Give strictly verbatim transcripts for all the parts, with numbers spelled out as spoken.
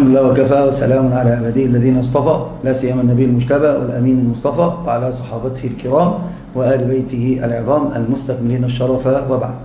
الحمد لله وكفى وسلام على عباده الذين اصطفى، لا سيما النبي المجتبى والأمين المصطفى وعلى صحابته الكرام وآل بيته العظام المستكملين الشرف، وبعد.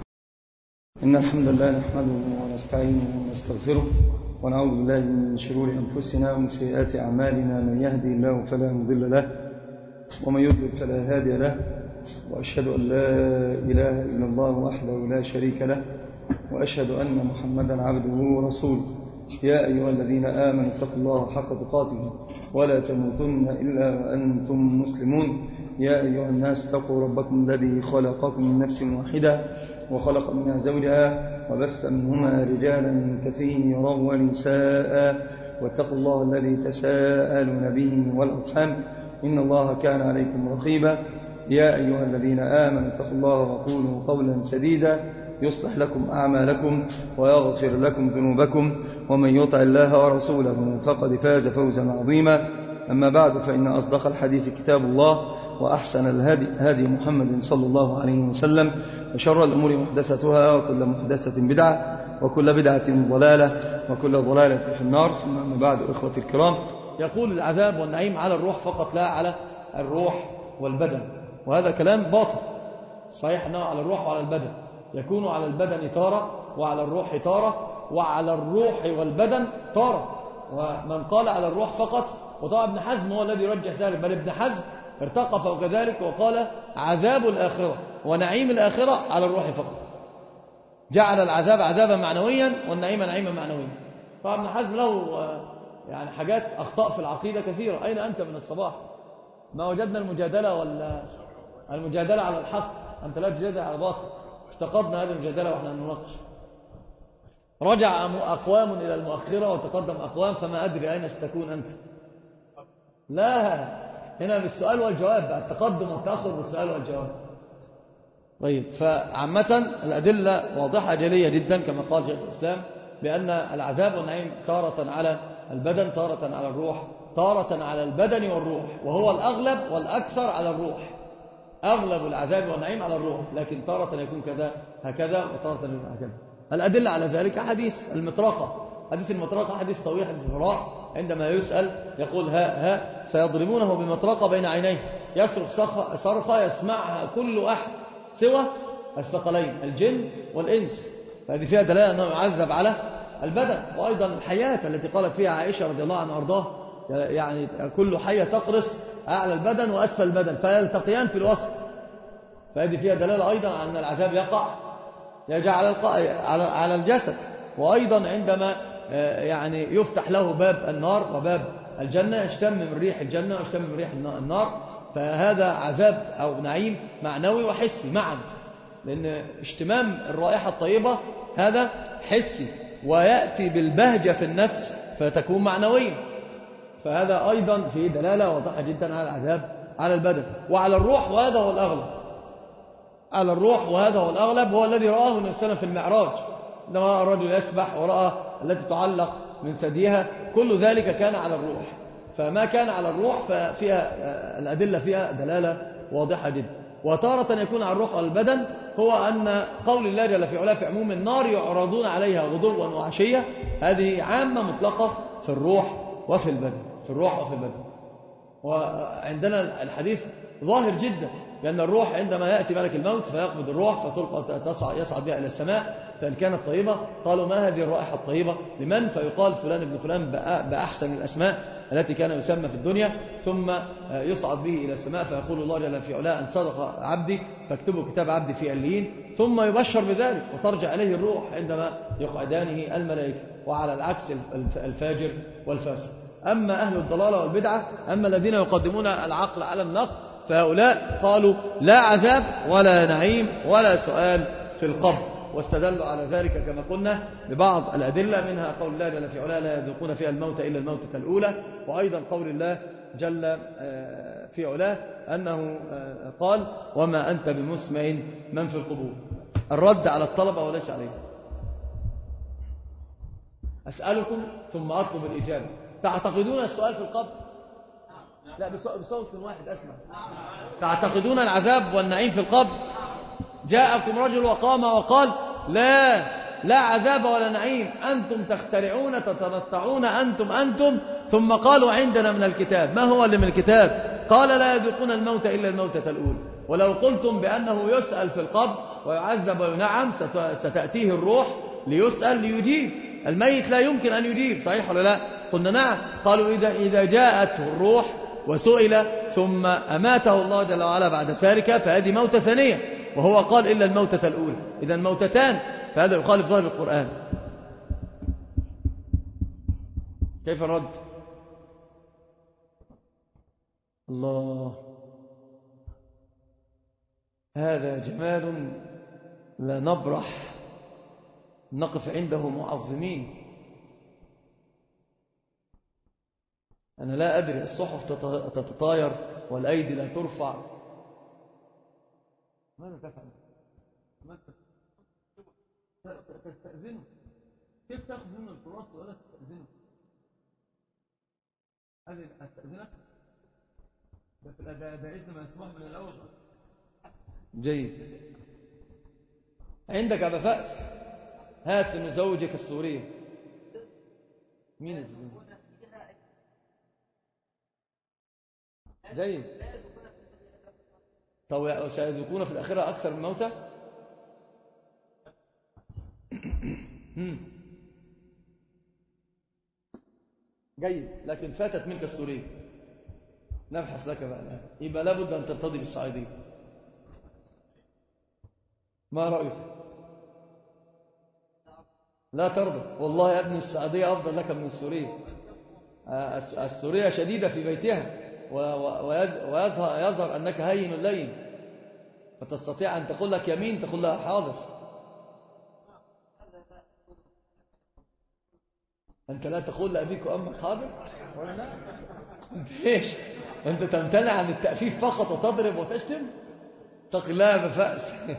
إن الحمد لله نحمده ونستعينه ونستغفره ونعوذ بالله من شرور أنفسنا ومن سيئات أعمالنا، من يهدي الله فلا مضل له ومن يضلل فلا هادي له، وأشهد أن لا إله إلا الله وحده لا شريك له، وأشهد أن محمدا عبده ورسوله. يا أيها الذين آمنوا اتقوا الله حق تقاته ولا تموتن إلا وأنتم مسلمون. يا أيها الناس اتقوا ربكم الذي خلقكم من نفس واحدة وخلق منها زوجها وبث منهما رجالا كثيرا ونساء، واتقوا الله الذي تساءلون به والأرحام إن الله كان عليكم رقيبا. يا أيها الذين آمنوا اتقوا الله وقولوا قولا سديدا يصلح لكم أعمالكم ويغفر لكم ذنوبكم، ومن يطع الله ورسوله فقد فاز فوزا عظيما. أما بعد، فإن أصدق الحديث كتاب الله، وأحسن الهدي هدي محمد صلى الله عليه وسلم، وشر الأمور محدثتها، وكل محدثة بدعة، وكل بدعة ضلالة، وكل ضلالة في النار. ثم أما بعد، إخوة الكرام، يقول العذاب والنعيم على الروح فقط لا على الروح والبدن، وهذا كلام باطل. صحيح أنه على الروح وعلى البدن، يكون على البدن تارة وعلى الروح تارة، وعلى الروح والبدن تارة. ومن قال على الروح فقط، وطبعا ابن حزم هو الذي يرجح ذلك، بل ابن حزم ارتقى فوق ذلك وقال عذاب الآخرة ونعيم الآخرة على الروح فقط، جعل العذاب عذابا معنويا والنعيم نعيما معنويا. طبعا ابن حزم له يعني حاجات أخطاء في العقيدة كثيرة. أين أنت من الصباح؟ ما وجدنا المجادلة ولا المجادلة على الحق، أنت لا تجادل على باطل. افتقدنا هذه المجادلة وإحنا نناقش. رجع أقوام إلى المؤخرة وتقدم أقوام، فما أدري أين ستكون أنت. لا، هنا بالسؤال والجواب، التقدم والتأخر بالسؤال والجواب. طيب، فعامة الأدلة واضحة جلية جدا كما قال شيخ الإسلام، بأن العذاب والنعيم تارة على البدن، تارة على الروح، تارة على البدن والروح، وهو الأغلب والأكثر على الروح. أغلب العذاب والنعيم على الروح، لكن تارة يكون كذا هكذا وتارة يكون هكذا. الأدلة على ذلك حديث المطرقة، حديث المطرقة حديث طويل، حديث الفراء، عندما يسأل يقول ها ها فيضربونه بمطرقة بين عينيه، يصرخ صرخة يسمعها كل أحد سوى الثقلين الجن والإنس. فهذه فيها دلالة أنه يعذب على البدن. وأيضا الحياة التي قالت فيها عائشة رضي الله عنها وأرضاها، يعني كل حية تقرص أعلى البدن وأسفل البدن فيلتقيان في الوسط. فهذه فيها دلالة أيضا على أن العذاب يقع يجعل على على الجسد. وأيضا عندما يعني يفتح له باب النار وباب الجنة، يشتم من ريح الجنة ويشتم من ريح النار، فهذا عذاب أو نعيم معنوي وحسي معا، لأن اشتمام الرائحة الطيبة هذا حسي، ويأتي بالبهجة في النفس فتكون معنوية. فهذا أيضا فيه دلالة واضحة جدا على العذاب على البدن وعلى الروح، وهذا هو الأغلب. على الروح وهذا هو الأغلب، هو الذي رآه النبي صلى الله عليه وسلم في المعراج، عندما رأى الرجل يسبح ورأى التي تعلق من ثديها، كل ذلك كان على الروح. فما كان على الروح ففيها الأدلة فيها دلالة واضحة جدا. وتارة يكون على الروح والبدن، هو أن قول الله جل في علاه في عموم النار يعرضون عليها غدوا وعشية، هذه عامة مطلقة في الروح وفي البدن، في الروح وفي البدن. وعندنا الحديث ظاهر جدا، لأن الروح عندما يأتي ملك الموت فيقبض الروح فتلقى تصعد يصعد بها إلى السماء، فإن كانت طيبة قالوا ما هذه الرائحة الطيبة لمن؟ فيقال فلان ابن فلان بأحسن الأسماء التي كان يسمى في الدنيا، ثم يصعد به إلى السماء فيقول الله جل في علاه أن صدق عبدي فاكتبوا كتاب عبدي في عليين، ثم يبشر بذلك وترجع إليه الروح عندما يقعدانه الملائكة. وعلى العكس الفاجر والفاسق. أما أهل الضلالة والبدعة، أما الذين يقدمون العقل على النقل، فهؤلاء قالوا لا عذاب ولا نعيم ولا سؤال في القبر، واستدلوا على ذلك كما قلنا ببعض الأدلة، منها قول الله جل في علاه لا يذوقون فيها الموت إلا الموتة الأولى، وأيضا قول الله جل في علاه أنه قال وما أنت بمسمع من في القبور. الرد على الطلبة وليس عليه. أسألكم ثم أطلب الإجابة، تعتقدون السؤال في القبر؟ لا، بصوت واحد أسمع. تعتقدون العذاب والنعيم في القبر؟ جاءكم رجل وقام وقال لا لا عذاب ولا نعيم، أنتم تخترعون تتنطعون أنتم أنتم ثم قالوا عندنا من الكتاب. ما هو اللي من الكتاب؟ قال لا يذوقون الموت إلا الموتة الأولى. ولو قلتم بأنه يسأل في القبر ويعذب وينعم ستأتيه الروح ليسأل ليجيب. الميت لا يمكن أن يجيب، صحيح ولا لا؟ قلنا نعم. قالوا إذا, إذا جاءته الروح وسئل ثم أماته الله جل وعلا بعد ذلك فهذه موتة ثانية، وهو قال إلا الموتة الأولى، إذا موتتان، فهذا يخالف ظاهر القرآن. كيف الرد؟ الله، هذا جمال لا نبرح نقف عنده معظمين. أنا لا أدري، الصحف تتطاير والأيدي لا ترفع. ماذا تفعل؟ تستأذنه؟ كيف تأخذ منه الفراس ولا تستأذنه؟ هذه أستأذنك؟ ده ده إذن ما يسمح من الأول. جيد. عندك أبا فأس، هات من زوجك السورية. مين الزوجين؟ جيد. طب سيذوقون في الآخرة أكثر من موتى؟ جيد، لكن فاتت منك السورية، نبحث لك بقى الآن. يبقى لابد أن ترتضي بالصعيدية. ما رأيك؟ لا ترضى؟ والله يا ابن السعودية أفضل لك من السورية. السورية شديدة في بيتها ويظهر أنك هين لين، فتستطيع أن تقول لك يمين تقول لها حاضر. أنت لا تقول لأبيك وأمك حاضر؟ ولا لا؟ أنت إيش؟ أنت تمتنع عن التأفيف فقط وتضرب وتشتم؟ اتق الله بفأس.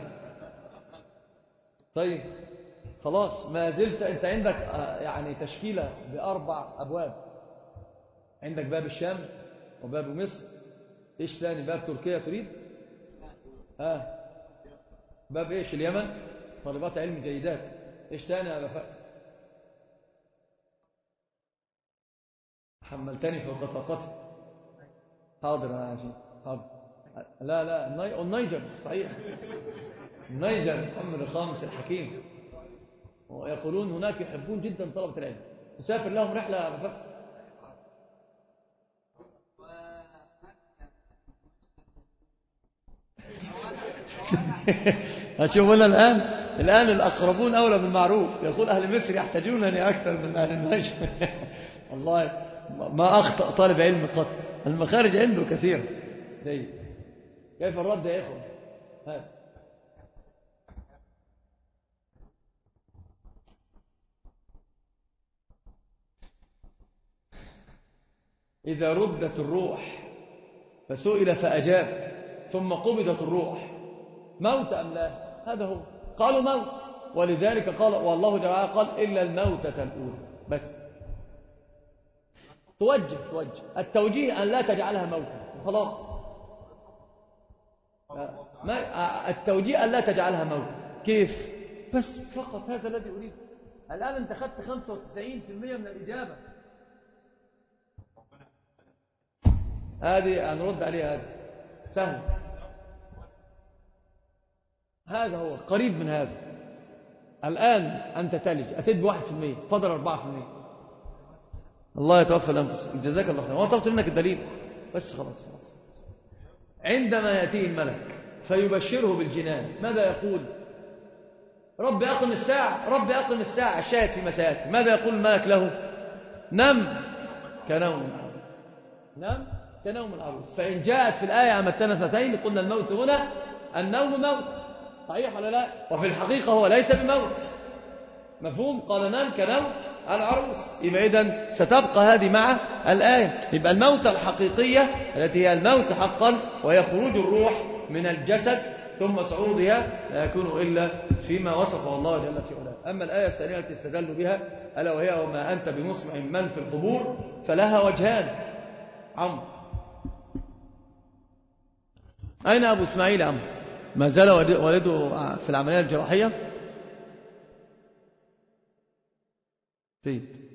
طيب خلاص، ما زلت أنت عندك يعني تشكيلة بأربع أبواب. عندك باب الشام وباب مصر، إيش ثاني؟ باب تركيا تريد؟ ها آه. باب إيش؟ اليمن، طالبات علم جيدات. إيش ثاني يا بفأس؟ حملتني في بطاقتي. حاضر يا عشان حاضر. لا لا النيجر صحيح، النيجر محمد الخامس الحكيم، ويقولون هناك يحبون جدا طلبة العلم، تسافر لهم رحلة بفكس. هتشوفونا الآن الآن الأقربون أولى بالمعروف. يقول أهل مصر يحتاجونني أكثر من أهل النيجر. والله ما أخطأ طالب علم قط، المخارج عنده كثير. جيد. كيف الرد يا إخوة؟ هذا إذا ردت الروح فسئل فأجاب ثم قبضت الروح موت أم لا؟ هذا هو. قالوا موت، ولذلك قال والله جل وعلا قال إلا الموتة الأولى. بس توجه توجه التوجيه أن لا تجعلها موتا خلاص. ما التوجيه أن لا تجعلها موتا. كيف؟ بس فقط هذا الذي أريد. الآن أنت أخذت خمسة وتسعين بالمئة من الإجابة. هذه هنرد عليها، هذه سهل. هذا هو قريب من هذا. الآن أنت تلج أتد بواحد في المئة، فضل أربعة في المئة. الله يتوفى الأنفس. جزاك الله خير. وطلبت منك الدليل بس خلاص خلاص. عندما يأتيه الملك فيبشره بالجنان ماذا يقول؟ رب أقم الساعة، رب أقم الساعة. الشاهد في مساءته ماذا يقول الملك له؟ نم كنوم العروس، نم كنوم العروس. فإن جاءت في الآية أمتنا اثنتين قلنا الموت هنا النوم موت، صحيح ولا لا؟ وفي الحقيقة هو ليس بموت. مفهوم؟ قال نام كنوم العروس. يبقى إذن ستبقى هذه مع الآية. يبقى الموت الحقيقية التي هي الموت حقا وهي خروج الروح من الجسد ثم صعودها لا يكون إلا فيما وصفه الله جل في علاه. أما الآية الثانية التي استدلوا بها ألا وهي وما أنت بمسمع من في القبور فلها وجهان. عمرو أين أبو إسماعيل؟ عمرو ما زال والده في العملية الجراحية؟ سيد.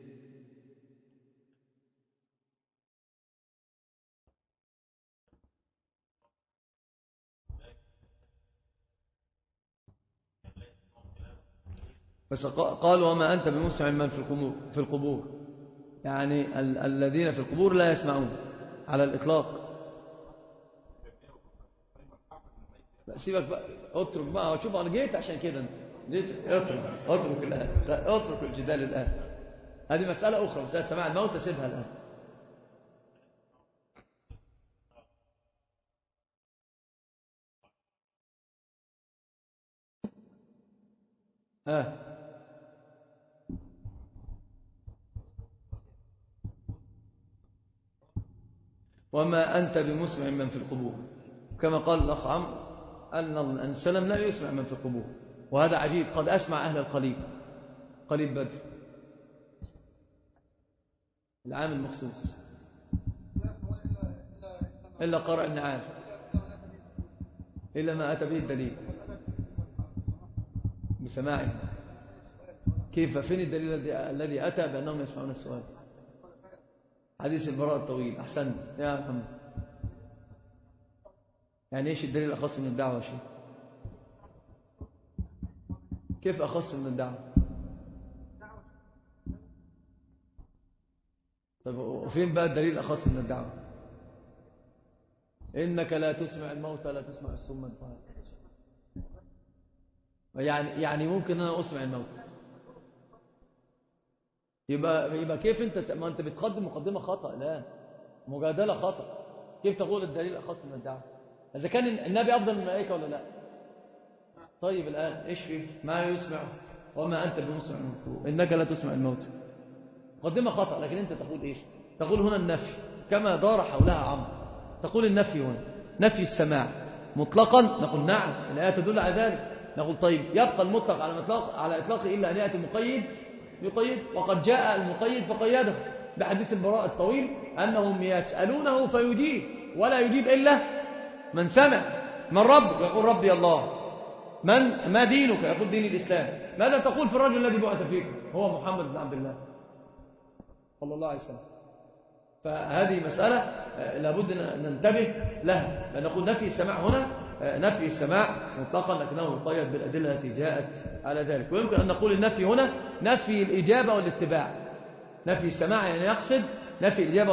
بس قال وما أنت بمسمع من في القبور في القبور يعني ال الذين في القبور لا يسمعون على الإطلاق. سيبك بقى، اترك بقى، شوف أنا جيت عشان كده، جيت اترك اترك الآن، اترك الجدال الآن، هذه مسألة أخرى، مسألة سماع الموت سيبها الآن. ها وما أنت بمسمع من في القبور، كما قال الأخ عمرو أن السلام لا يسمع من في القبور، وهذا عجيب، قد أسمع أهل القليب، قليب بدر العام المخصوص، إلا قرأ النعام، إلا ما أتى به الدليل بسماعه. كيف؟ فين الدليل الذي أتى بأنهم يسمعون السؤال؟ حديث البراء الطويل. أحسنت يا محمد. يعني إيش الدليل أخص من الدعوة؟ شيء كيف أخص من الدعوة؟ طيب وفين بقى الدليل أخص من الدعوة؟ إنك لا تسمع الموتى لا تسمع الصم الدعاء. يعني يعني ممكن أنا أسمع الموتى، يبقى يبقى كيف أنت؟ ما أنت بتقدم مقدمة خطأ الآن، مجادلة خطأ. كيف تقول الدليل أخص من الدعوة؟ إذا كان النبي أفضل من الملائكة ولا لا؟ طيب الآن إيش فيه؟ ما يسمع وما أنت بمسمع الموت إنك لا تسمع الموت، مقدمة خطأ. لكن أنت تقول إيش؟ تقول هنا النفي كما دار حولها عمرو، تقول النفي هنا نفي السماع مطلقا. نقول نعم الآية تدل على ذلك. نقول طيب يبقى المطلق على مطلق على إطلاقه إلا أن يأتي مقيد يقيد، وقد جاء المقيد فقيده بحديث البراء الطويل أنهم يسألونه فيجيب، ولا يجيب إلا من سمع. من ربك؟ يقول ربي الله. من ما دينك؟ يقول دين الإسلام. ماذا تقول في الرجل الذي بعث فيكم؟ هو محمد بن عبد الله صلى الله عليه وسلم. فهذه مسألة لابد أن ننتبه لها، لأن نقول نفي السماع هنا نفي السماع مطلقا، لكنه يقيد بالأدلة التي جاءت على ذلك. ويمكن أن نقول النفي هنا نفي الإجابة والاتباع. نفي السماع يعني يقصد نفي الإجابة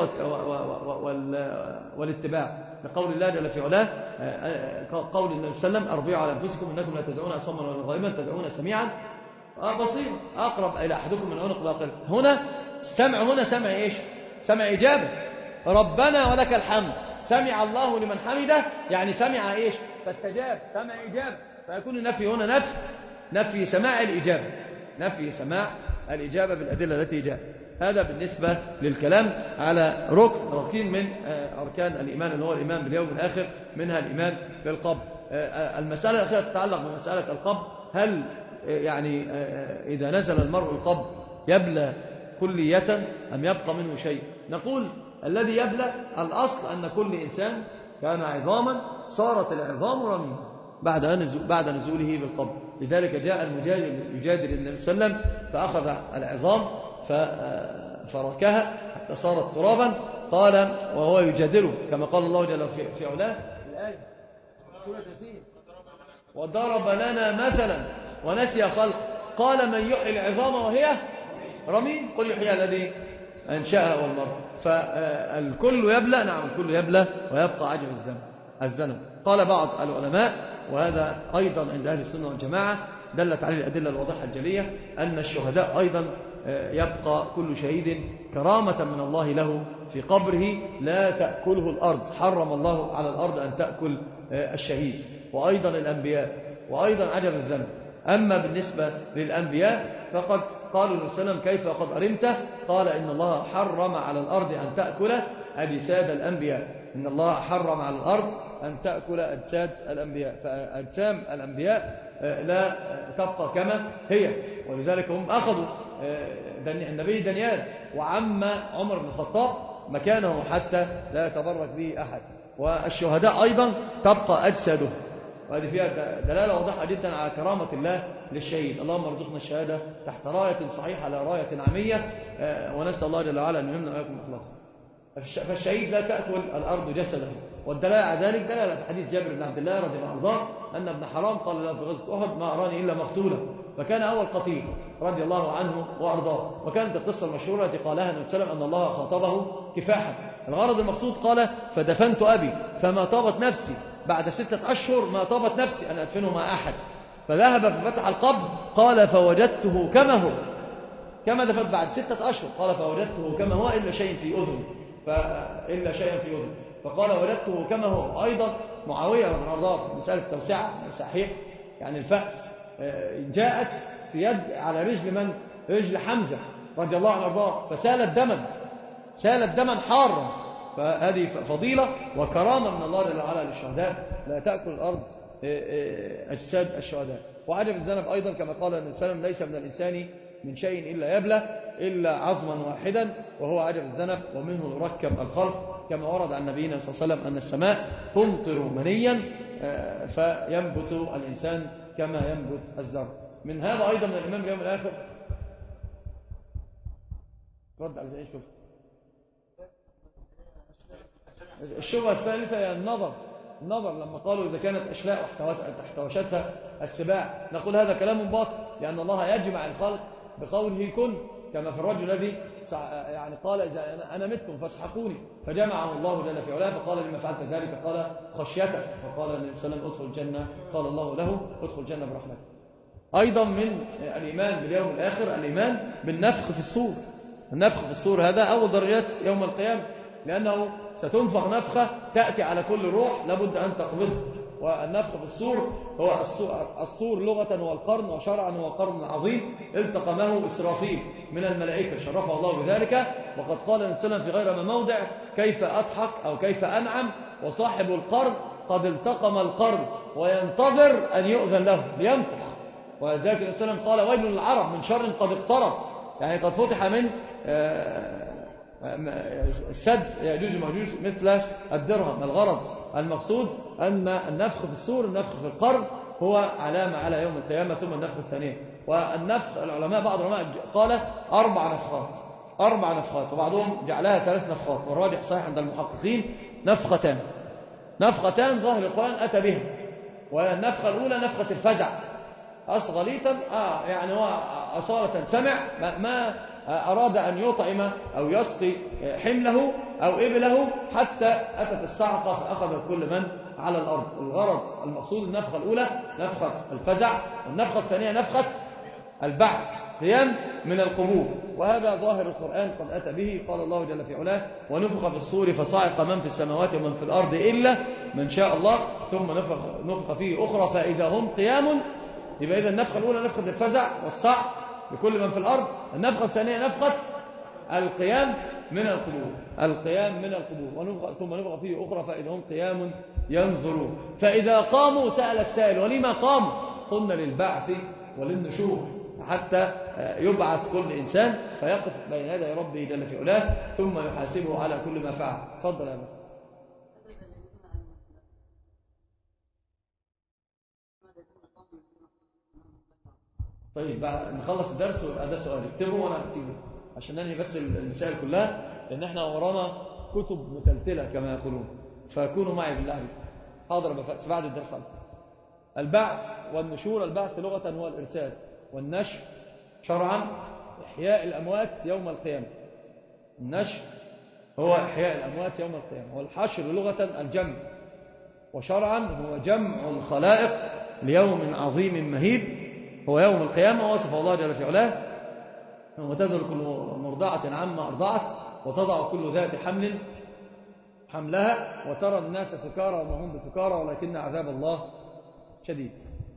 والاتباع، لقول الله جل في علاه، قول النبي صلى الله عليه وسلم أربعوا على أنفسكم إنكم لا تدعون أصما ولا غائبا تدعون سميعا بصير أقرب إلى أحدكم من عنق ذاقل. هنا سمع، هنا سمع إيش؟ سمع إجابة، ربنا ولك الحمد، سمع الله لمن حمده، يعني سمع إيش؟ فاستجاب، سمع إجابة. فيكون النفي هنا نفي نفي سماع الإجابة، نفي سماع الإجابة بالأدلة التي جاءت. هذا بالنسبة للكلام على ركن ركين من أركان الإيمان، اللي هو الإيمان باليوم الآخر، منها الإيمان بالقبر. المسألة الأخيرة تتعلق بمسألة القبر. هل يعني إذا نزل المرء القبر يبلى كلية أم يبقى منه شيء؟ نقول الذي يبلى الأصل أن كل إنسان كان عظاما صارت العظام رميما بعد بعد نزوله بالقبر. لذلك جاء المجادل يجادل النبي صلى الله عليه وسلم فأخذ العظام فركها حتى صارت ترابا، قال وهو يجادله كما قال الله جل في علاه الآية سورة ياسين وضرب لنا مثلا ونسي خلق قال من يحيي العظام وهي رميم قل يحيي الذي أنشأها والمرء. فالكل يبلى، نعم الكل يبلى ويبقى عجب الزمن الزمن. قال بعض العلماء، وهذا أيضا عند أهل السنة والجماعة دلت عليه الأدلة الواضحة الجلية، أن الشهداء أيضا يبقى كل شهيد كرامة من الله له في قبره لا تأكله الأرض، حرم الله على الأرض أن تأكل الشهيد، وأيضا الأنبياء، وأيضا عجب الزمن. أما بالنسبة للأنبياء فقد قالوا للسلام كيف وقد أرمته؟ قال إن الله حرم على الأرض أن تأكل أجساد الأنبياء، إن الله حرم على الأرض أن تأكل أجساد الأنبياء، فأجسام الأنبياء لا تبقى كما هي. ولذلك هم أخذوا النبي دانيال وعم عمر بن الخطاب مكانه حتى لا يتبرك به أحد. والشهداء أيضا تبقى أجسادهم وهذه فيها دلالة واضحة جدا على كرامة الله للشهيد. اللهم ارزقنا الشهادة تحت راية صحيحة لا راية عامية، ونسأل الله جل وعلا أن يمنع وإياكم الإخلاص. فالشهيد لا تأكل الأرض جسده، والدلالة على ذلك دلالة في حديث جابر بن عبد الله رضي الله عنه أن ابن حرام قال له في غزوة أحد ما أراني إلا مقتولا، فكان أول قتيل رضي الله عنه وأرضاه. وكانت القصة المشهورة التي قالها النبي صلى الله عليه وسلم أن الله خاطبه كفاحا. الغرض المقصود قال فدفنت أبي فما طابت نفسي بعد ستة أشهر ما طابت نفسي أن أدفنه مع أحد، فذهب ففتح القبر قال فوجدته كما هو، كما دفنت بعد ستة أشهر قال فوجدته كما هو إلا شيء في أذن، فإلا شيئا في أذن، فقال وجدته كما هو. أيضا معاوية رضي الله عنه مسألة توسعة صحيح يعني الفأس جاءت في يد على رجل من؟ رجل حمزة رضي الله عنه وارضاه، فسالت دما سالت دما حارا. فهذه فضيلة وكرامة من الله جل وعلا للشهداء، لا تأكل الأرض أجساد الشهداء. وعجب الذنب أيضا كما قال النبي صلى الله عليه وسلم ليس من الإنسان من شيء إلا يبلى إلا عظما واحدا وهو عجب الذنب، ومنه يركب الخلق كما ورد عن نبينا صلى الله عليه وسلم أن السماء تمطر منيا فينبت الإنسان كما ينبت الزرع. من هذا أيضا من الإمام اليوم الآخر رد على ذلك. الشبهة الثالثة هي النظر النظر لما قالوا إذا كانت أشلاء احتوشتها السباع، نقول هذا كلام باطل، لأن الله يجمع الخلق بقوله كن، كما في الرجل الذي يعني قال إذا أنا متكم فاسحقوني، فجمعه الله جل في علاه فقال لما فعلت ذلك قال خشيتك، فقال النبي صلى الله عليه وسلم ادخل الجنة، قال الله له ادخل الجنة برحمته. أيضا من الإيمان باليوم الآخر الإيمان بالنفخ في الصور. النفخ في الصور هذا أول درجات يوم القيامة، لأنه ستنفخ نفخة تأتي على كل روح لابد أن تقبضه. والنفخ في الصور هو الصور لغة هو القرن، وشرعا هو قرن عظيم التقمه إسرافيل من الملائكة شرفه الله بذلك. وقد قال النبي صلى الله عليه وسلم في غير ما موضع كيف أضحك أو كيف أنعم وصاحب القرن قد التقم القرن وينتظر أن يؤذن له لينفخ. وذلك النبي صلى الله عليه وسلم قال ويل للعرب من شر قد اقترب، يعني قد فتح من السد يأجوج ومأجوج مثل الدرهم. الغرض المقصود أن النفخ في الصور النفخ في القرن هو علامة على يوم القيامة، ثم النفخ الثانية. والنفخ العلماء بعض العلماء قال أربع نفخات أربع نفخات وبعضهم جعلها ثلاث نفخات، والراجح صحيح عند المحققين نفختان نفختان ظاهر القرآن أتى بها. والنفخة الأولى نفخة الفزع أصغليتا آه يعني هو أصالة سمع ما أراد أن يطعم أو يسقي حمله أو إبله حتى أتت الصعقة فأخذت كل من على الأرض. الغرض المقصود النفخة الأولى نفخة الفزع، والنفخة الثانية نفخة البعث قيام من القبور، وهذا ظاهر القرآن قد أتى به. قال الله جل في علاه ونفخ في الصور فصعق من في السماوات ومن في الأرض إلا من شاء الله ثم نفخ, نفخ فيه أخرى فإذا هم قيام. يبقى إذا النفخة الأولى نفخة الفزع والصعق لكل من في الأرض، النفخة الثانية نفخة القيام من القبور القيام من القبور ونفخ ثم نفخ فيه أخرى فإذا هم قيام ينظرون. فإذا قاموا سأل السائل ولما قاموا؟ قلنا للبعث وللنشور، حتى يبعث كل إنسان فيقف بين يدي ربه جل في علاه ثم يحاسبه على كل ما فعل. تفضل يا أبا. طيب بعد نخلص الدرس وده سؤال اكتبه وانا اكتبه عشان ننهي بس المسائل كلها، لان احنا ورانا كتب متلتله كما يقولون، فكونوا معي بالله. حاضر بس بعد الدرس. البعث والنشور، البعث لغه هو الارسال، والنشر شرعا احياء الاموات يوم القيامه. النشر هو احياء الاموات يوم القيامه، والحشر لغه الجمع، وشرعا هو جمع الخلائق ليوم عظيم مهيب هو يوم القيامة. وصف الله جل في علاه وتذر كل مرضعة عما أرضعت وتضع كل ذات حمل حملها وترى الناس سكارى وما هم بسكارى ولكن عذاب الله شديد.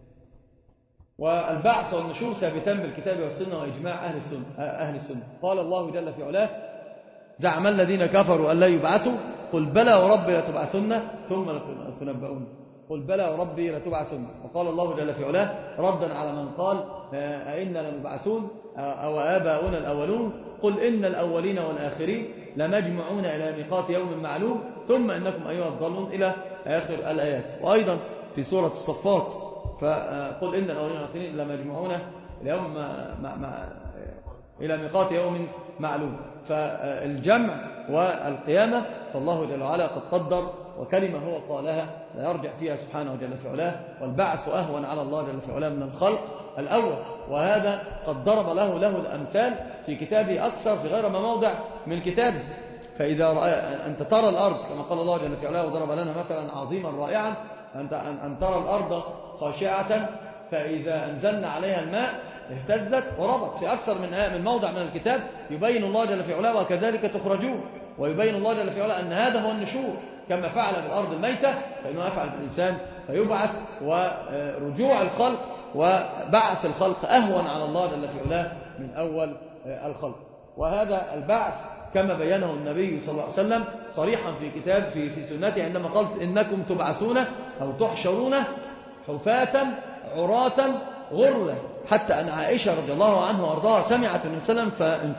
والبعث والنشور ثابتان بالكتاب والسنة وإجماع أهل السنة, أهل السنة. قال الله جل في علاه زعم الذين كفروا أن لا يبعثوا قل بلى وربي لتبعثن ثم لتنبؤون قل بلى وربي لتبعثن. وقال الله جل في علاه ردا على من قال أئنا لمبعثون أو آباؤنا الأولون قل إن الأولين والآخرين لمجمعون إلى ميقات يوم معلوم ثم إنكم أيها الضالون إلى آخر الآيات. وأيضا في سورة الصفات، فقل إن الأولين والآخرين لمجموعون اليوم مع مع إلى ميقات يوم معلوم. فالجمع والقيامة فالله جل وعلا قد قدر، وكلمة هو قالها لا يرجع فيها سبحانه جل في علاه، والبعث أهون على الله جل في علاه من الخلق الأول، وهذا قد ضرب له له الأمثال في كتابه أكثر في غير ما موضع من كتابه. فإذا أنت ترى الأرض كما قال الله جل في علاه وضرب لنا مثلا عظيما رائعا، أن ترى الأرض خاشعة فإذا أنزلنا عليها الماء اهتزت وربت، في أكثر من من موضع من الكتاب يبين الله جل في علاه وكذلك تخرجون، ويبين الله جل في علاه أن هذا هو النشور، كما فعل بالأرض الميتة فإنه يفعل بالإنسان فيبعث، ورجوع الخلق وبعث الخلق أهون على الله جل في علاه من أول الخلق. وهذا البعث كما بينه النبي صلى الله عليه وسلم صريحا في كتاب في في سنته عندما قال إنكم تبعثون أو تحشرون حفاة عراة غرلا، حتى أن عائشة رضي الله عنها وارضاها سمعت النبي صلى الله عليه وسلم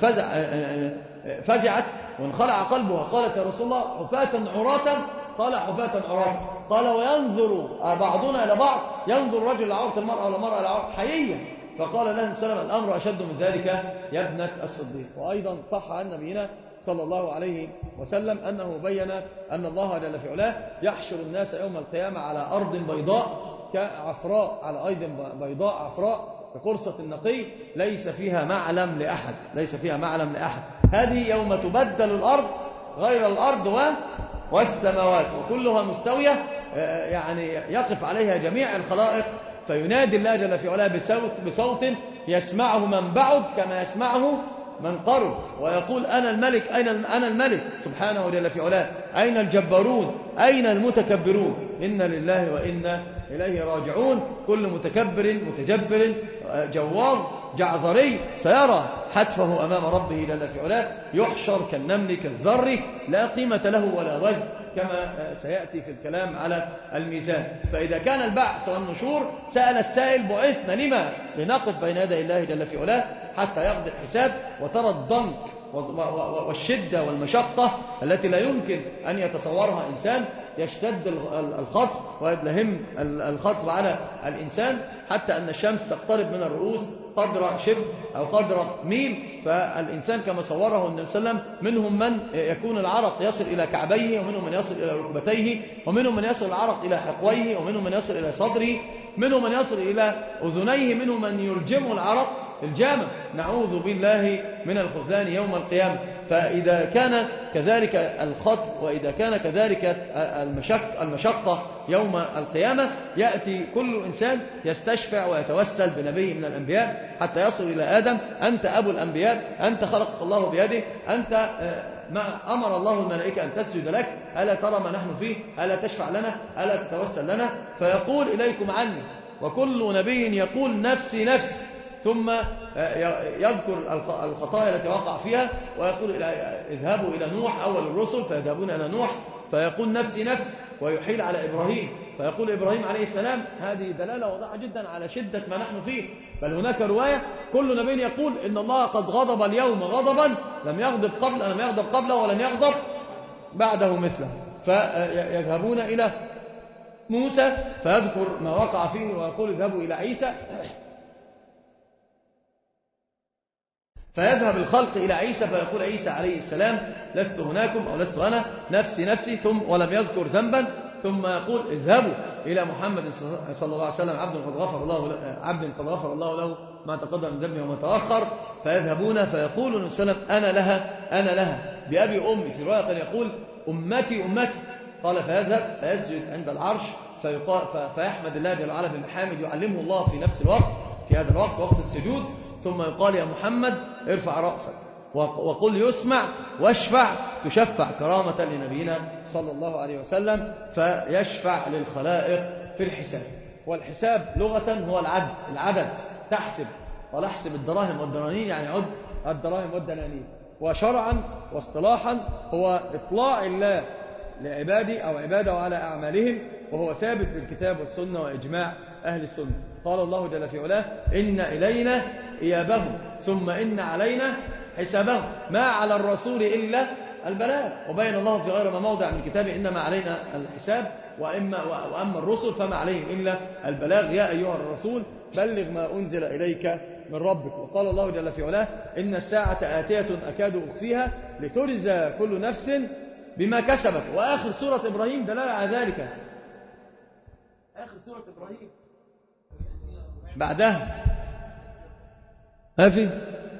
ففزعت وانخلع قلبها، قالت يا رسول الله حفاة عراة؟ قال حفاة عراة. قال وينظر بعضنا إلى بعض، ينظر الرجل إلى عورة المرأة والمرأة إلى عورة حيية، فقال له النبي صلى الله عليه وسلم الأمر أشد من ذلك يا ابنة الصديق. وأيضا صح عن نبينا صلى الله عليه وسلم أنه بين أن الله جل في علاه يحشر الناس يوم القيامة على أرض بيضاء كعفراء، على أيض بيضاء عفراء كقرصة النقي ليس فيها معلم لأحد، ليس فيها معلم لأحد. هذه يوم تبدل الأرض غير الأرض و والسماوات وكلها مستوية، يعني يقف عليها جميع الخلائق، فينادي الله جل في علاه بصوت, بصوت يسمعه من بعد كما يسمعه من قرب، ويقول أنا الملك، أين أنا الملك سبحانه جل في علاه، أين الجبارون، أين المتكبرون، إن لله وإنا إليه راجعون. كل متكبر متجبر جوار جعذري سيرى حتفه أمام ربه جل في علاه، يحشر كالنمل كالذر لا قيمة له ولا وزن، كما سيأتي في الكلام على الميزان. فإذا كان البعث والنشور سأل السائل بعثنا لما؟ لنقف بين يدي الله جل في علاه حتى يقضي الحساب، وترى الضنك والشدة والمشقة التي لا يمكن أن يتصورها إنسان، يشتد الخطف ويدلهم الخطف على الإنسان حتى أن الشمس تقترب من الرؤوس قدر شبر أو قدر ميل. فالإنسان كما صوره النبي صلى الله عليه وسلم منهم من يكون العرق يصل إلى كعبيه، ومنهم من يصل إلى ركبتيه، ومنهم من يصل العرق إلى حقويه، ومنهم من يصل إلى صدره، منهم من يصل إلى أذنيه، منهم من يلجمه العرق الجامع، نعوذ بالله من الخذلان يوم القيامة. فإذا كان كذلك الخطب وإذا كان كذلك المشق المشقة يوم القيامة، يأتي كل إنسان يستشفع ويتوسل بنبي من الأنبياء حتى يصل إلى آدم، أنت أبو الأنبياء، أنت خلقك الله بيده، أنت ما أمر الله الملائكة أن تسجد لك، ألا ترى ما نحن فيه، ألا تشفع لنا، ألا تتوسل لنا؟ فيقول إليكم عني، وكل نبي يقول نفسي نفسي، ثم يذكر الخطايا التي وقع فيها ويقول اذهبوا إلى نوح أول الرسل، فيذهبون إلى نوح فيقول نفسي نفسي، ويحيل على إبراهيم فيقول إبراهيم عليه السلام. هذه دلالة واضحة جدا على شدة ما نحن فيه. بل هناك رواية كل نبي يقول إن الله قد غضب اليوم غضبا لم يغضب قبل لم يغضب قبله ولن يغضب بعده مثله. فيذهبون إلى موسى فيذكر ما وقع فيه ويقول اذهبوا إلى عيسى، فيذهب الخلق إلى عيسى فيقول عيسى عليه السلام لست هناكم أو لست أنا، نفسي نفسي، ثم ولم يذكر ذنبا، ثم يقول اذهبوا إلى محمد صلى الله عليه وسلم عبد قد غفر الله عبد قد غفر الله له ما تقدم من ذنبه وما تأخر، فيذهبون فيقول النبي صلى الله عليه وسلم أنا لها أنا لها بأبي أمي، في رواية يقول أمتي أمتي، قال فيذهب فيسجد عند العرش فيحمد الله جل وعلا بمحامد يعلمه الله في نفس الوقت، في هذا الوقت وقت السجود، ثم يقال يا محمد ارفع رأسك وقل يسمع واشفع تشفع كرامة لنبينا صلى الله عليه وسلم، فيشفع للخلائق في الحساب. والحساب لغة هو العد العدد، تحسب ولحسب الدراهم والدنانير، يعني عد الدراهم والدنانير. وشرعا واصطلاحا هو إطلاع الله لعباده أو عباده على أعمالهم، وهو ثابت بالكتاب والسنة وإجماع أهل السنة. قال الله جل في علاه إن إلينا إيابهم ثم إن علينا حسابهم، ما على الرسول إلا البلاغ. وبين الله في غير ما موضع من كتابه إنما علينا الحساب وإما وأما الرسل فما عليهم إلا البلاغ. يا أيها الرسول بلغ ما أنزل إليك من ربك. وقال الله جل في علاه إن الساعة آتية أكاد أخفيها لتجزى كل نفس بما كسبت. وآخر سورة إبراهيم دلالة على ذلك. آخر سورة إبراهيم بعدها ما في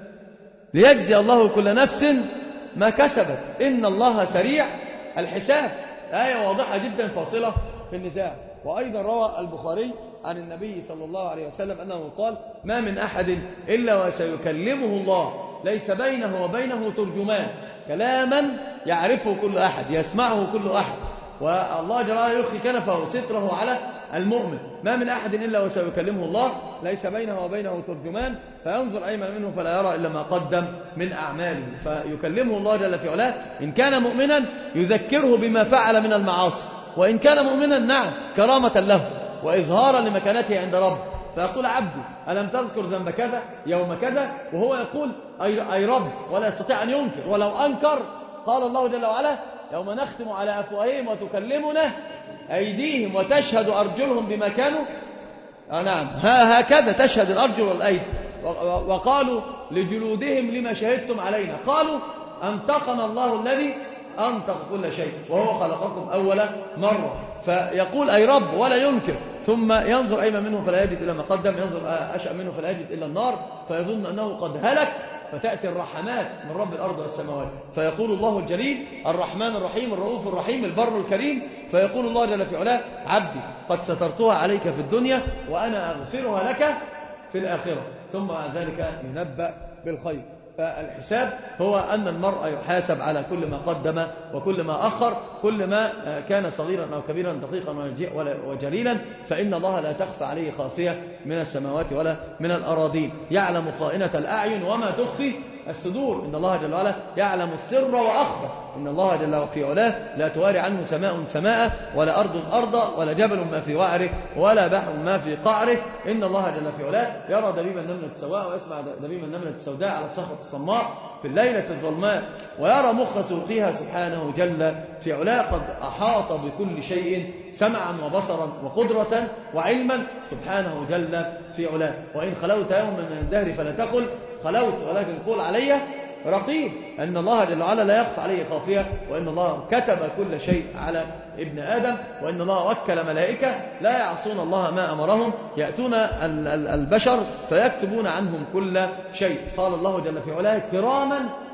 ليجزي الله كل نفس ما كسبت إن الله سريع الحساب. آية واضحة جدا فاصلة في النزاع. وأيضا روى البخاري عن النبي صلى الله عليه وسلم أنه قال ما من أحد إلا وسيكلمه الله ليس بينه وبينه ترجمان كلاما يعرفه كل أحد يسمعه كل أحد. والله جل وعلا يخفي كنفه ستره على المؤمن. ما من أحد إلا وسيكلمه الله ليس بينه وبينه ترجمان فينظر أيمن منه فلا يرى إلا ما قدم من أعماله. فيكلمه الله جل في علاه إن كان مؤمنا يذكره بما فعل من المعاصي وإن كان مؤمنا نعم كرامة له وإظهارا لمكانته عند رب. فيقول عبدي ألم تذكر ذنب كذا يوم كذا وهو يقول أي رب ولا يستطيع أن ينكر. ولو أنكر قال الله جل وعلا يوم نختم على أفواههم وتكلمنا أيديهم وتشهد أرجلهم بما كانوا آه نعم ها هكذا تشهد الأرجل والأيدي. وقالوا لجلودهم لما شهدتم علينا قالوا أنطقنا الله الذي أنطق كل شيء وهو خلقكم أول مرة. فيقول أي رب ولا ينكر ثم ينظر أيمن منه فلا يجد إلا ما قدم ينظر أشأم منه فلا يجد إلا النار فيظن أنه قد هلك. فتأتي الرحمات من رب الأرض والسماوات فيقول الله الجليل الرحمن الرحيم الرؤوف الرحيم البر الكريم. فيقول الله جل في علاه عبدي قد سترتها عليك في الدنيا وأنا أغفرها لك في الآخرة. ثم بعد ذلك ينبأ بالخير. فالحساب هو أن المرء يحاسب على كل ما قدم وكل ما أخر كل ما كان صغيرا أو كبيرا دقيقا وجليلا فإن الله لا تخفى عليه خافية من السماوات ولا من الأراضين. يعلم خائنة الأعين وما تخفي الصدور. إن الله جل وعلا يعلم السر وأخفى. إن الله جل في علاه لا تواري عنه سماء سماء ولا أرض أرضا ولا جبل ما في وعره ولا بحر ما في قعره. إن الله جل في علاه يرى دبيب النملة السواء ويسمع دبيب النملة السوداء على الصخرة الصماء في الليلة الظلماء ويرى مخ سوقها سبحانه جل في علاه قد أحاط بكل شيء سمعا وبصرا وقدرة وعلما سبحانه جل في علاه. وإن خلوت يوما من الدهر فلا تقل خلوت ولكن قول علي رقيب. أن الله جل وعلا لا يخفى عليه خافية وإن الله كتب كل شيء على ابن آدم وإن الله وكل ملائكة لا يعصون الله ما أمرهم يأتون البشر فيكتبون عنهم كل شيء. قال الله جل في علاه كراما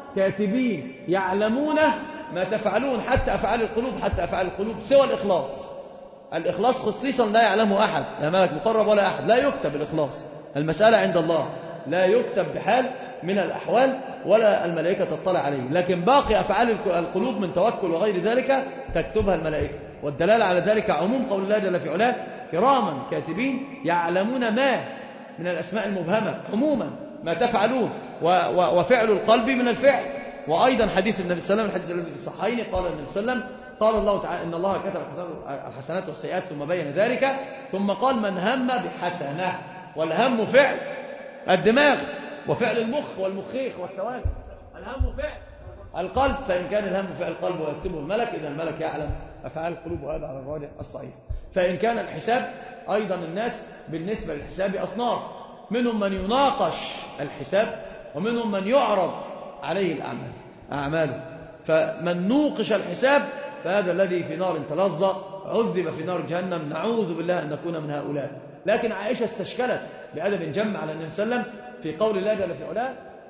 كاتبين يعلمون ما تفعلون حتى أفعال القلوب حتى أفعال القلوب سوى الإخلاص. الإخلاص خصيصا لا يعلمه أحد لا ملك مقرب ولا أحد لا يكتب الإخلاص. المسألة عند الله لا يكتب بحال من الأحوال ولا الملائكة تطلع عليه. لكن باقي أفعال القلوب من توكل وغير ذلك تكتبها الملائكة. والدلالة على ذلك عموم قول الله جل في علاه كراما كاتبين يعلمون ما من الأسماء المبهمة عموما ما تفعلون وفعل القلب من الفعل. وأيضا حديث النبي صلى الله عليه وسلم الحديث الذي في الصحيحين قال النبي صلى الله عليه وسلم قال الله تعالى إن الله كتب الحسنات والسيئات ثم بين ذلك ثم قال من هم بحسنة. والهم فعل الدماغ وفعل المخ والمخيخ والتوالي. الهم فعل القلب فإن كان الهم فعل القلب ويكتبه الملك إذا الملك يعلم أفعال القلوب وهذا على الراجح الصحيح. فإن كان الحساب أيضا الناس بالنسبة للحساب أصناف منهم من يناقش الحساب ومنهم من يعرض عليه الأعمال أعماله. فمن نوقش الحساب فهذا الذي في نار تلظى عذب في نار جهنم نعوذ بالله أن نكون من هؤلاء. لكن عائشة استشكلت بأدب جم على النبي صلى الله عليه وسلم في قول الله جل في علاه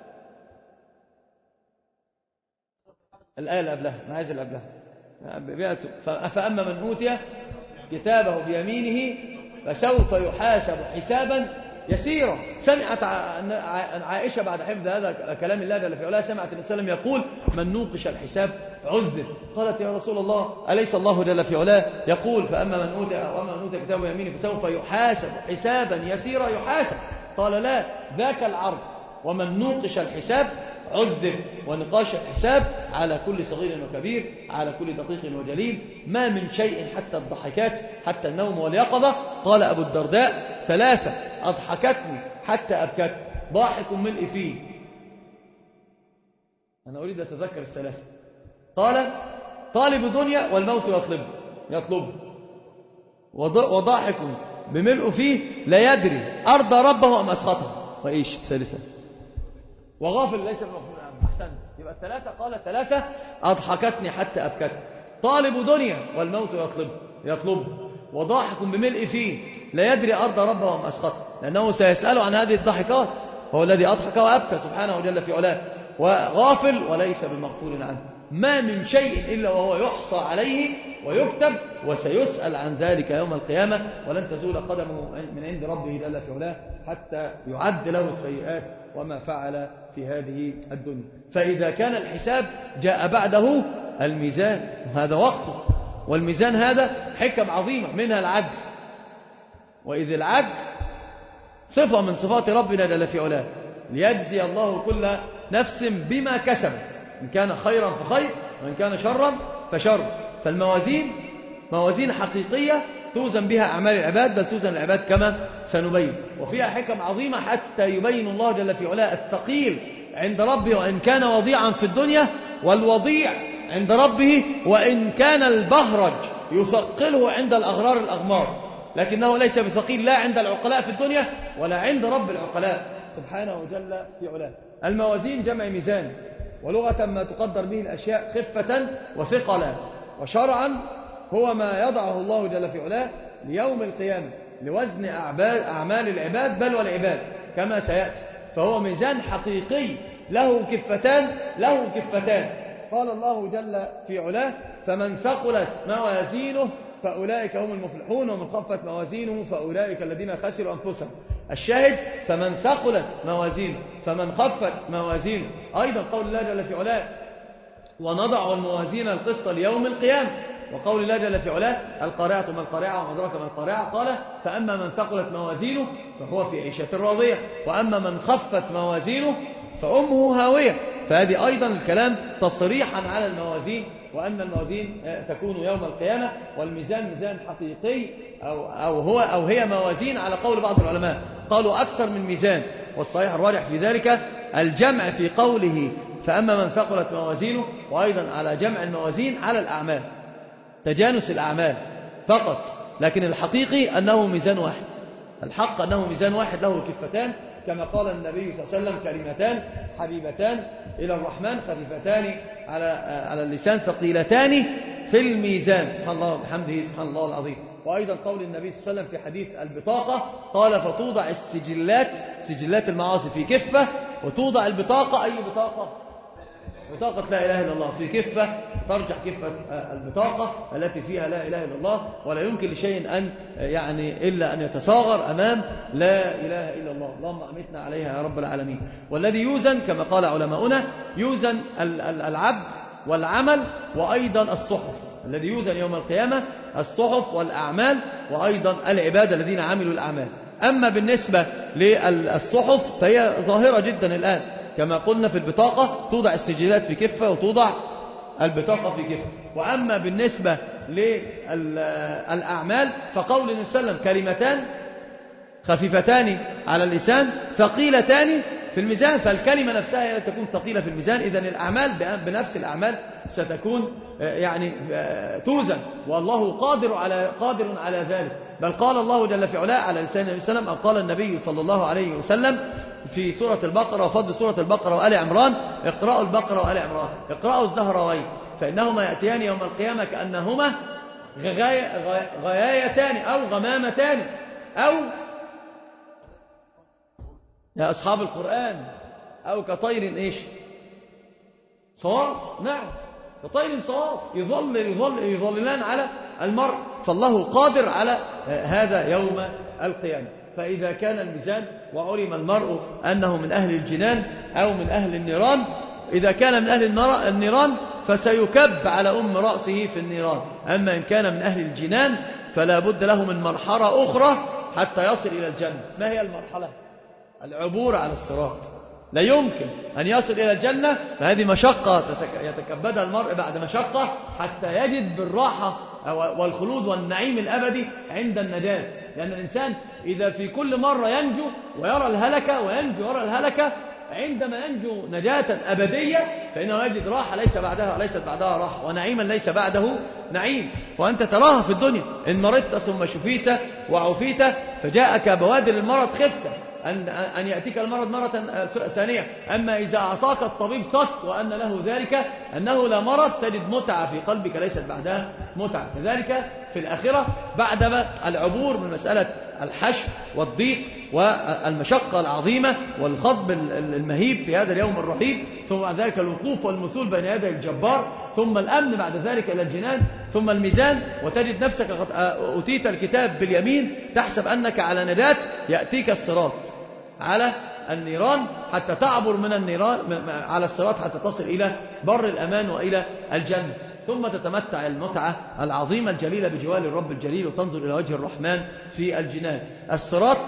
الآية اللي قبلها ما عايز اللي قبلها فأما من أوتي كتابه بيمينه فسوف يحاسب حسابا يسيرا. سمعت عائشة بعد حفظ هذا كلام الله جل في علاه سمعت النبي صلى الله عليه وسلم يقول من نوقش الحساب عذب. قالت يا رسول الله أليس الله جل في علاه يقول فأما من أوتي وأما من أوتي كتابه بيمينه فسوف يحاسب حسابا يسيرا يحاسب. قال لا ذاك العرض ومن نوقش الحساب عذب. ونقاش الحساب على كل صغير وكبير على كل دقيق وجليل ما من شيء حتى الضحكات حتى النوم واليقظة. قال أبو الدرداء ثلاثة أضحكتني حتى أبكت ضاحك ملء فيه. أنا أريد أتذكر الثلاثة قال طالب دنيا والموت يطلب يطلب وضاحك بملء فيه لا يدري أرضى ربه أم أسخطه. وإيش الثالثة؟ وغافل ليس بمغفور عنه. أحسن. يبقى الثلاثة قال الثلاثة أضحكتني حتى أبكتني. طالب دنيا والموت يطلب يطلب وضاحك بملء فيه لا يدري أرضى ربه أم أسخطه، لأنه سيسأل عن هذه الضحكات. هو الذي أضحك وأبكى سبحانه جل في علاه. وغافل وليس بمغفور عنه. ما من شيء إلا وهو يحصى عليه ويكتب، وسيسأل عن ذلك يوم القيامة، ولن تزول قدمه من عند ربه جل في علاه حتى يعد له السيئات وما فعل في هذه الدنيا. فإذا كان الحساب جاء بعده الميزان، هذا وقته، والميزان هذا حكم عظيمة منها العدل. وإذ العدل صفة من صفات ربنا جل في علاه، ليجزي الله كل نفس بما كسب، إن كان خيرا فخير وإن كان شرا فشر. فالموازين موازين حقيقية توزن بها أعمال العباد، بل توزن العباد كما سنبين، وفيها حكم عظيمة حتى يبين الله جل في علاه الثقيل عند ربه وإن كان وضيعا في الدنيا، والوضيع عند ربه وإن كان البهرج يثقله عند الأغرار الأغمار، لكنه ليس بثقيل لا عند العقلاء في الدنيا ولا عند رب العقلاء سبحانه جل في علاه. الموازين جمع ميزان، ولغة ما تقدر به الأشياء خفة وثقلا، وشرعا هو ما يضعه الله جل في علاه ليوم القيامة لوزن أعمال العباد بل والعباد كما سيأتي. فهو ميزان حقيقي له كفتان له كفتان. قال الله جل في علاه فمن ثقلت موازينه فأولئك هم المفلحون ومن خفت موازينه فأولئك الذين خسروا أنفسهم. الشاهد فمن ثقلت موازينه فمن خفت موازينه. أيضا قول الله جل في علاه ونضع الموازين القسط ليوم القيامة، وقول الله جل في علاه القارعة ما القارعة وما أدراك ما القارعة، قال فأما من ثقلت موازينه فهو في عيشة راضية وأما من خفت موازينه فأمه هاوية. فهذه أيضا الكلام تصريحا على الموازين، وأن الموازين تكون يوم القيامة، والميزان ميزان حقيقي أو, أو, هو أو هي موازين على قول بعض العلماء، قالوا أكثر من ميزان، والصحيح الراجح في ذلك الجمع في قوله فأما من ثقلت موازينه، وأيضا على جمع الموازين على الأعمال، تجانس الأعمال فقط، لكن الحقيقي أنه ميزان واحد. الحق أنه ميزان واحد له كفتان، كما قال النبي صلى الله عليه وسلم كلمتان حبيبتان إلى الرحمن خفيفتان على على اللسان ثقيلتان في الميزان، سبحان الله وبحمده سبحان الله العظيم. وأيضا قول النبي صلى الله عليه وسلم في حديث البطاقة قال فتوضع السجلات سجلات المعاصي في كفة، وتوضع البطاقة أي بطاقة؟ بطاقة لا إله إلا الله في كفة، ترجح كفة البطاقة التي فيها لا إله إلا الله، ولا يمكن لشيء أن يعني إلا أن يتصاغر أمام لا إله إلا الله. اللهم أمتنا عليها يا رب العالمين. والذي يوزن كما قال علماؤنا يوزن العبد والعمل وأيضا الصحف. الذي يوزن يوم القيامة الصحف والأعمال وأيضا العباد الذين عملوا الأعمال. أما بالنسبة للصحف فهي ظاهرة جدا الآن، كما قلنا في البطاقة توضع السجلات في كفة وتوضع البطاقة في كفة. وأما بالنسبة للأعمال فقول النبي صلى الله عليه وسلم كلمتان خفيفتان على اللسان ثقيلتان في الميزان، فالكلمة نفسها هي تكون ثقيلة في الميزان. إذن الأعمال بنفس الأعمال ستكون يعني توزن، والله قادر على قادر على ذلك. بل قال الله جل في علاه على لسان النبي صلى الله عليه وسلم، أو قال النبي صلى الله عليه وسلم في سورة البقرة وفضل سورة البقرة وآل عمران اقرأوا البقرة وآل عمران اقرأوا الزهراوين فإنهما يأتيان يوم القيامة كأنهما غيايتان أو غمامتان أو يا أصحاب القرآن أو كطير إيش صواف. نعم كطير صواف يظل يظل يظللان على المرء، فالله قادر على هذا يوم القيامة. فإذا كان الميزان وعلم المرء أنه من أهل الجنان أو من أهل النيران، إذا كان من أهل النيران فسيكب على أم رأسه في النيران، أما إن كان من أهل الجنان فلا بد له من مرحلة أخرى حتى يصل إلى الجنة. ما هي المرحلة؟ العبور على الصراط. لا يمكن أن يصل إلى الجنة، فهذه مشقة يتكبدها المرء بعد مشقة حتى يجد بالراحة والخلود والنعيم الأبدي عند النجاة. لأن الإنسان إذا في كل مرة ينجو ويرى الهلكة وينجو ويرى الهلكة عندما ينجو نجاة أبدية فإنه يجد راحة ليس بعدها ليست بعدها راحة، ونعيما ليس بعده نعيم. وأنت تراها في الدنيا، إن مرضت ثم شفيت وعفيت فجاءك بوادر المرض خفت أن, أن يأتيك المرض مرة ثانية. أما إذا أعطاك الطبيب صك وأن له ذلك أنه لا مرض تجد متعة في قلبك ليست بعدها متعة. كذلك في الآخرة بعد العبور من مسألة الحشر والضيق والمشقة العظيمة والخضب المهيب في هذا اليوم الرهيب، ثم بعد ذلك الوقوف والمثول بين يدي الجبار، ثم الأمن بعد ذلك إلى الجنان، ثم الميزان، وتجد نفسك قد أتيت الكتاب باليمين تحسب أنك على نجاة، يأتيك الصراط على النيران حتى تعبر من النيران على الصراط حتى تصل إلى بر الأمان وإلى الجنة، ثم تتمتع المتعة العظيمة الجليلة بجوال الرب الجليل وتنظر إلى وجه الرحمن في الجنان. الصراط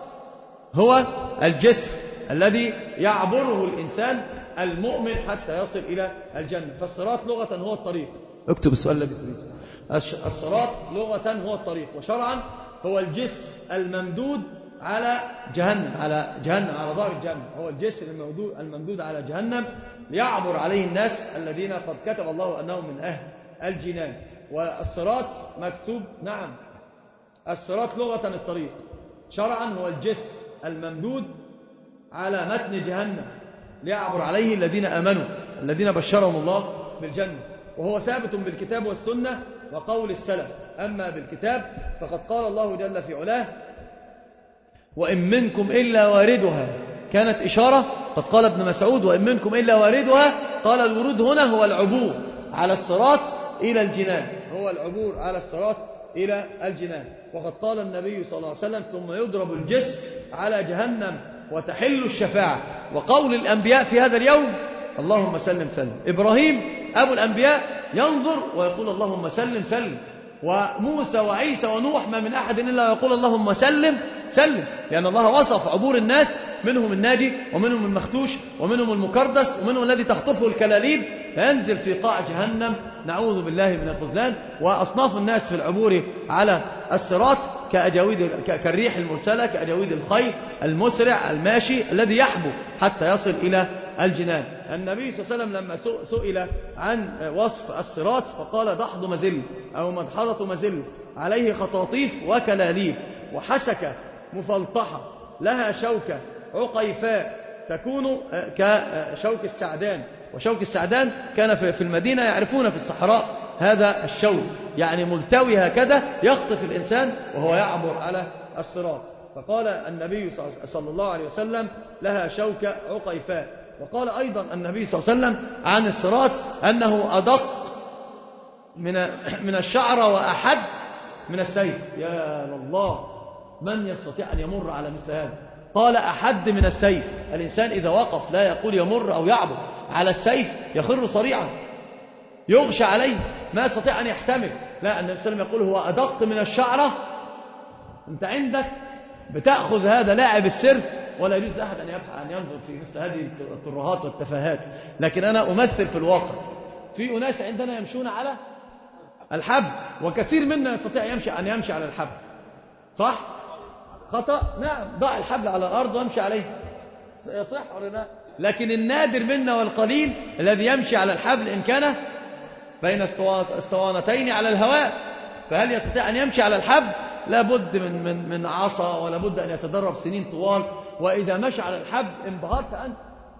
هو الجسر الذي يعبره الإنسان المؤمن حتى يصل إلى الجنة. فالصراط لغة هو الطريق، اكتب السؤال الذي تريد. الصراط لغة هو الطريق، وشرعا هو الجسر الممدود على جهنم، على جهنم على ظهر الجهنم، هو الجسر الممدود الممدود على جهنم ليعبر عليه الناس الذين قد كتب الله أنهم من أهل الجنان. والصراط مكتوب نعم، الصراط لغة الطريق، شرعا هو الجسر الممدود على متن جهنم ليعبر عليه الذين آمنوا الذين بشرهم الله بالجنة، وهو ثابت بالكتاب والسنة وقول السلف. أما بالكتاب فقد قال الله جل في علاه: وإن منكم إلا واردها، كانت إشارة. قد قال ابن مسعود: وإن منكم إلا واردها، قال الورود هنا هو العبور على الصراط إلى الجنان، هو العبور على الصراط إلى الجنان. وقد قال النبي صلى الله عليه وسلم: ثم يضرب الجسر على جهنم وتحل الشفاعة. وقول الأنبياء في هذا اليوم: اللهم سلم سلم. إبراهيم أبو الأنبياء ينظر ويقول: اللهم سلم سلم. وموسى وعيسى ونوح ما من أحد إلا يقول: اللهم سلم سلم، لأن الله وصف عبور الناس، منهم الناجي ومنهم المختوش ومنهم المكردس ومنهم الذي تخطفه الكلاليب فينزل في قاع جهنم، نعوذ بالله من الخذلان. وأصناف الناس في العبور على الصراط كأجاويد كالريح المرسلة، كأجاويد الخيل المسرع الماشي الذي يحبو حتى يصل إلى الجنان. النبي صلى الله عليه وسلم لما سئل عن وصف الصراط فقال: دحض مزل أو مدحضة مزل عليه خطاطيف وكلاليب وحسكة مفلطحة لها شوكة عقيفاء تكون كشوك السعدان. وشوك السعدان كان في المدينة يعرفون في الصحراء هذا الشوك، يعني ملتوي هكذا يخطف الإنسان وهو يعبر على الصراط. فقال النبي صلى الله عليه وسلم: لها شوكة عقيفاء. وقال أيضا النبي صلى الله عليه وسلم عن الصراط أنه أدق من من الشعر وأحد من السيف. يا الله، من يستطيع أن يمر على مثل هذا؟ قال: أحد من السيف. الإنسان إذا وقف لا يقول يمر أو يعبر على السيف يخر صريعا يغشى عليه، ما يستطيع أن يحتمل. لا، النبي صلى الله عليه وسلم يقول: هو أدق من الشعرة. أنت عندك بتأخذ هذا لاعب السيرف، ولا يجوز لأحد أن يبحث أن ينظر في مثل هذه الترهات والتفاهات، لكن أنا أمثل في الواقع. في أناس عندنا يمشون على الحبل، وكثير منا يستطيع يمشي أن يمشي على الحبل، صح؟ خطأ؟ نعم، ضع الحبل على الأرض وامشي عليه، يصح ولا لا؟ لكن النادر منا والقليل الذي يمشي على الحبل إن كان بين اسطوانتين على الهواء. فهل يستطيع أن يمشي على الحبل؟ لابد من من من عصا، ولا بد أن يتدرب سنين طوال. وإذا مشى على الحبل انبهرت أنت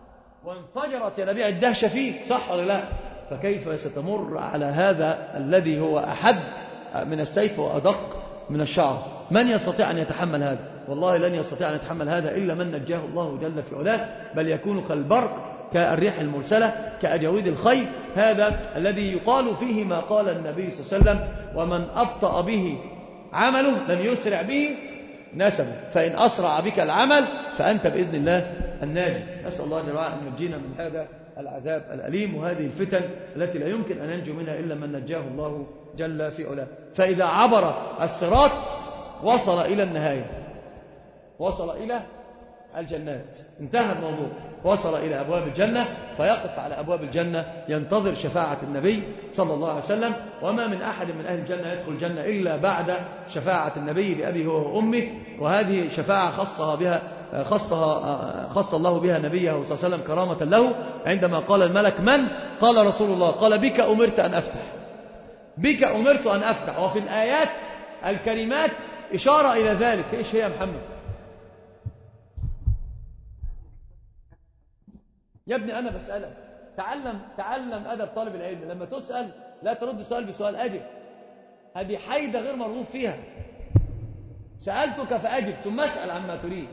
وانفجرت ينابيع الدهشة فيك، صح ولا لا؟ فكيف ستمر على هذا الذي هو أحد من السيف وأدق من الشعر؟ من يستطيع أن يتحمل هذا؟ والله لن يستطيع أن يتحمل هذا إلا من نجاه الله جل في علاه، بل يكون كالبرق، كالريح المرسلة، كأجاويد الخيل. هذا الذي يقال فيه ما قال النبي صلى الله عليه وسلم: ومن أبطأ به عمله لم يسرع به نسبه، فإن أسرع بك العمل فأنت بإذن الله الناجي. نسأل الله جل وعلا أن ينجينا من هذا العذاب الأليم وهذه الفتن التي لا يمكن أن ينجو منها إلا من نجاه الله جل في علاه. فإذا عبر الصراط وصل إلى النهاية، وصل إلى الجنات، انتهى الموضوع، وصل إلى أبواب الجنة، فيقف على أبواب الجنة ينتظر شفاعة النبي صلى الله عليه وسلم. وما من أحد من أهل الجنة يدخل الجنة إلا بعد شفاعة النبي لأبي هو وأمه، وهذه شفاعة خصها بها خصها خص الله بها نبيه صلى الله عليه وسلم كرامة له عندما قال الملك من؟ قال رسول الله، قال بك أمرت أن أفتح، بك أمرت أن أفتح. وفي الآيات الكريمات إشارة إلى ذلك. إيش هي يا محمد؟ يا ابني أنا بسألك، تعلم تعلم أدب طالب العلم، لما تسأل لا ترد السؤال بسؤال، أجب. هذه حيدة غير مرغوب فيها. سألتك فأجب ثم اسأل عما تريد.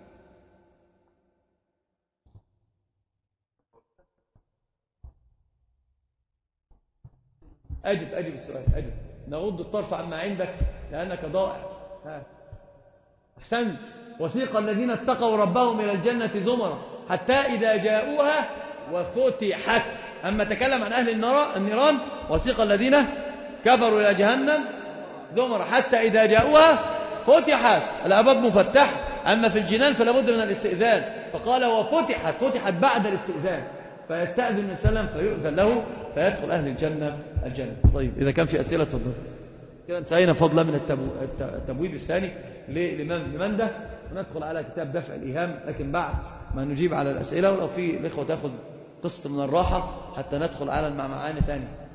أجب أجب السؤال، أجب. نغض الطرف عما عندك لأنك ضائع. ها. أحسنت. وسيق الذين اتقوا ربهم إلى الجنة زمرا حتى إذا جاءوها وفتحت. أما تكلم عن أهل النيران وسيق الذين كفروا إلى جهنم زمرا حتى إذا جاءوها فتحت، الأبواب مفتحة. أما في الجنان فلا بد من الاستئذان، فقال وفتحت، فتحت بعد الاستئذان، فيستأذن النبي صلى الله عليه وسلم فيؤذن له فيدخل أهل الجنة الجنة. طيب إذا كان في أسئلة تفضل. كده انتهينا فضلا من التبويب الثاني لمن ده، وندخل على كتاب دفع الإيهام، لكن بعد ما نجيب على الأسئلة، ولو في الإخوة تأخذ قسط من الراحة حتى ندخل على المعاني ثاني.